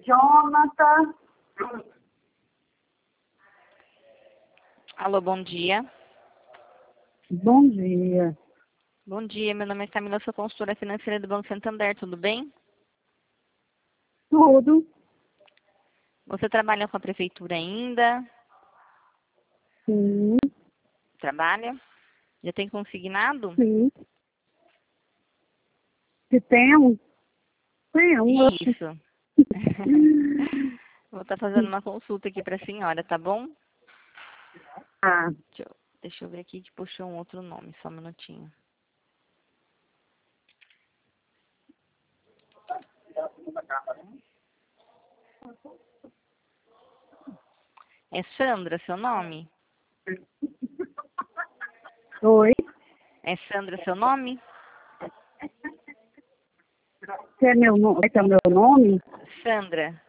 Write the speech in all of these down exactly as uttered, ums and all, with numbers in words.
Jonathan. Alô, bom dia. Bom dia. Bom dia, meu nome é Camila, sou consultora financeira do Banco Santander, tudo bem? Tudo. Você trabalha com a prefeitura ainda? Sim, Trabalha? Já tem consignado? sim. Se tem um? Tem um. Isso. Vou estar fazendo uma consulta aqui para a senhora, tá bom? Ah, Deixa eu, deixa eu ver aqui que puxou um outro nome, só um minutinho. É Sandra seu nome? oi. É Sandra seu nome? Esse é, meu, no- esse é o meu nome? Sandra.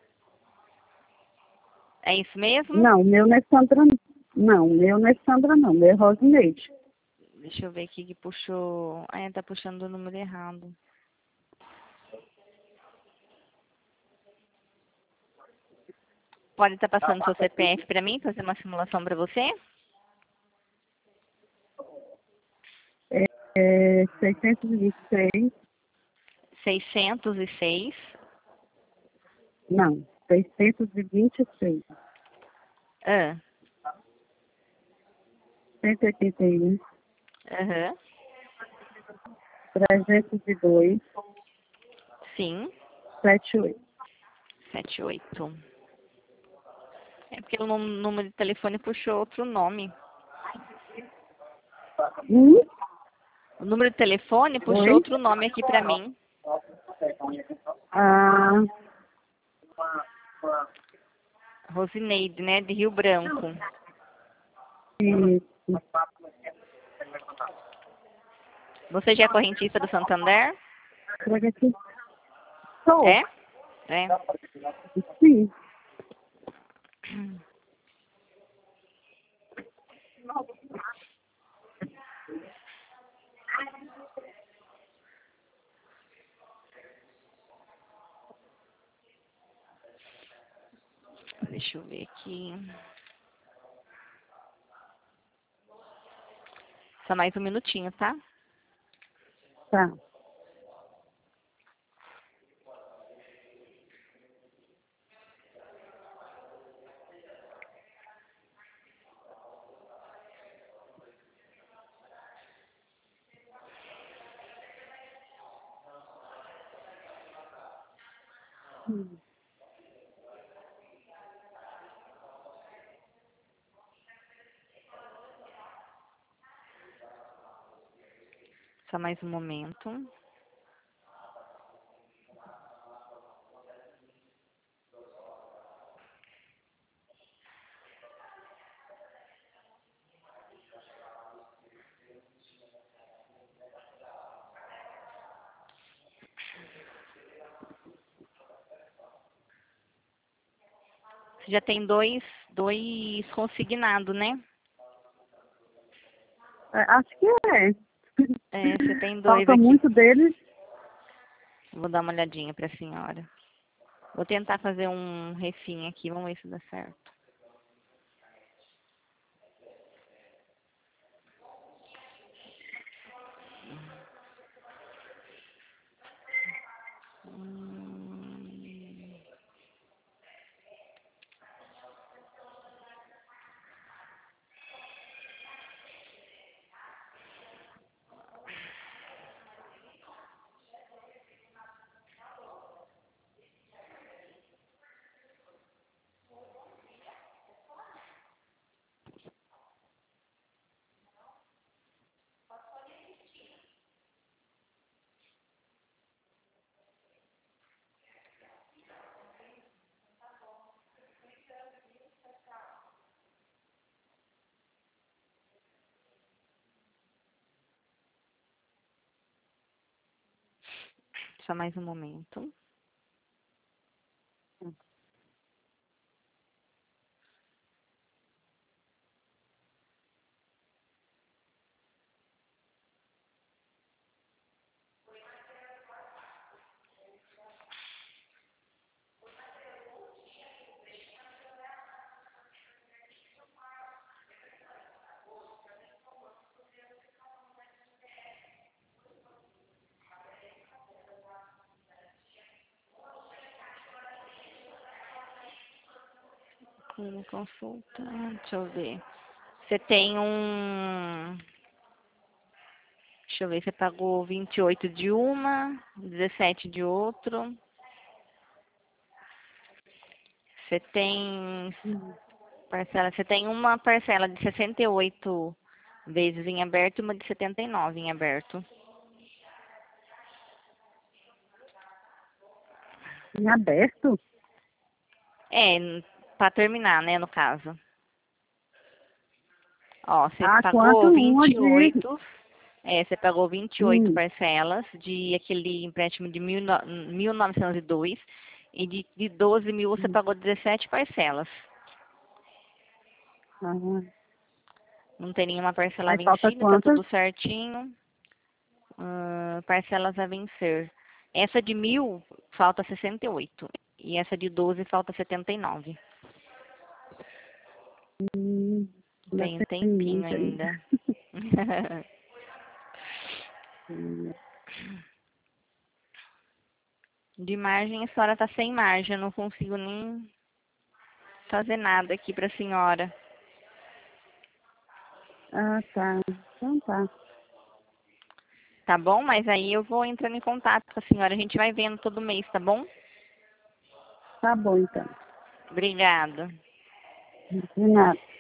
É isso mesmo? Não, o meu não é Sandra. Não, o meu não é Sandra, não. O meu é Rosineide. Deixa eu ver aqui que puxou. Ah, tá puxando o número errado. Pode estar passando seu C P F para mim, fazer uma simulação para você? É seiscentos e vinte e seis. seiscentos e seis. Não, seiscentos e vinte e seis. Ah, cento e oitenta e um. aham. trezentos e dois. Sim. setenta e oito. setenta e oito. É porque o nú- número de telefone puxou outro nome. Hum? O número de telefone puxou Oi? outro nome aqui para mim. Ah, Rosineide, né? De Rio Branco. isso. Você já é correntista do Santander? Traga aqui. Sou. É? É. Sim. Deixa eu ver aqui. Só mais um minutinho, tá? Tá. Hum. Só mais um momento. Você já tem dois, dois consignados, né? É, acho que é. É, você tem dois Falta aqui. muito deles. Vou dar uma olhadinha para a senhora. Vou tentar fazer um refim aqui, vamos ver se dá certo. Hum, Só mais um momento. Uma consulta, deixa eu ver. Você tem um... Deixa eu ver, você pagou vinte e oito de uma, dezessete de outro. Você tem parcela, você tem uma parcela de sessenta e oito vezes em aberto e uma de setenta e nove em aberto. Em aberto? É, para terminar, né, no caso. Ó, você Ah, quanto pagou uma vinte e de... oito, é, você pagou vinte e oito Hum, parcelas de aquele empréstimo de mil e no- mil novecentos e dois e de, de doze mil você hum. pagou dezessete parcelas. Ah, Não tem nenhuma parcela aí falta vencida, tá quantas? tudo certinho. Ah, parcelas a vencer. Essa de mil falta sessenta e oito e essa de doze falta setenta e nove. Hum, ainda Tem um tem tempinho muito ainda. ainda. Hum. De margem, a senhora tá sem margem. Eu não consigo nem fazer nada aqui pra senhora. Ah, tá. Então tá. Tá bom? Mas aí eu vou entrando em contato com a senhora. A gente vai vendo todo mês, tá bom? Tá bom, então. Obrigada. De nada.